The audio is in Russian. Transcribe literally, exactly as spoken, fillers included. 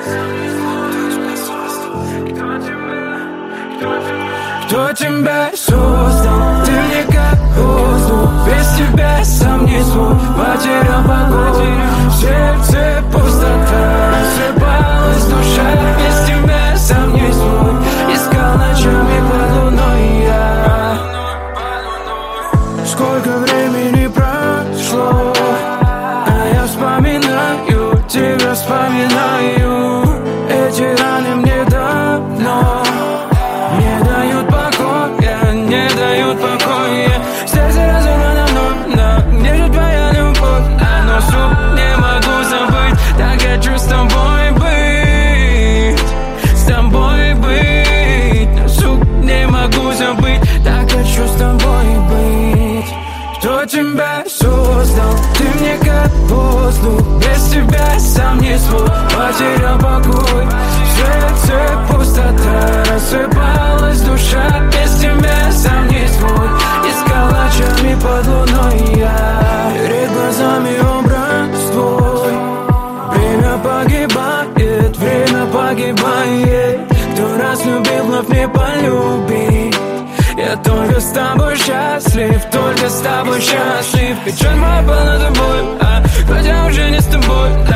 Кто тебя создал? Ты мне как воздух. Без тебя сам не смог. Потерял покой. В сердце пустота. Рассыпалась душа. Без тебя сам не смог. Искал ночами под луной я. Сколько времени прошло, а я вспоминаю тебя, вспоминаю. Эти раны мне давно не дают покоя, не дают покоя. Сердце разорвано вновь, но где же твоя любовь? А но суп не могу забыть. Так хочу с тобой быть, с тобой быть. Но суп не могу забыть. Так хочу с тобой быть. Кто тебя создал? Ты мне как воздух. Без тебя сам не смог. Потерял покой. В сердце пустота. Рассыпалась душа. Без тебя сам не смог. Искал ночами под луной я. Перед глазами образ твой. Время погибает, время погибает. Кто раз любил, вновь не полюбит. Я только с тобой счастлив, только с тобой счастлив. Печаль моя полна тобой, а хотя уже не с тобой.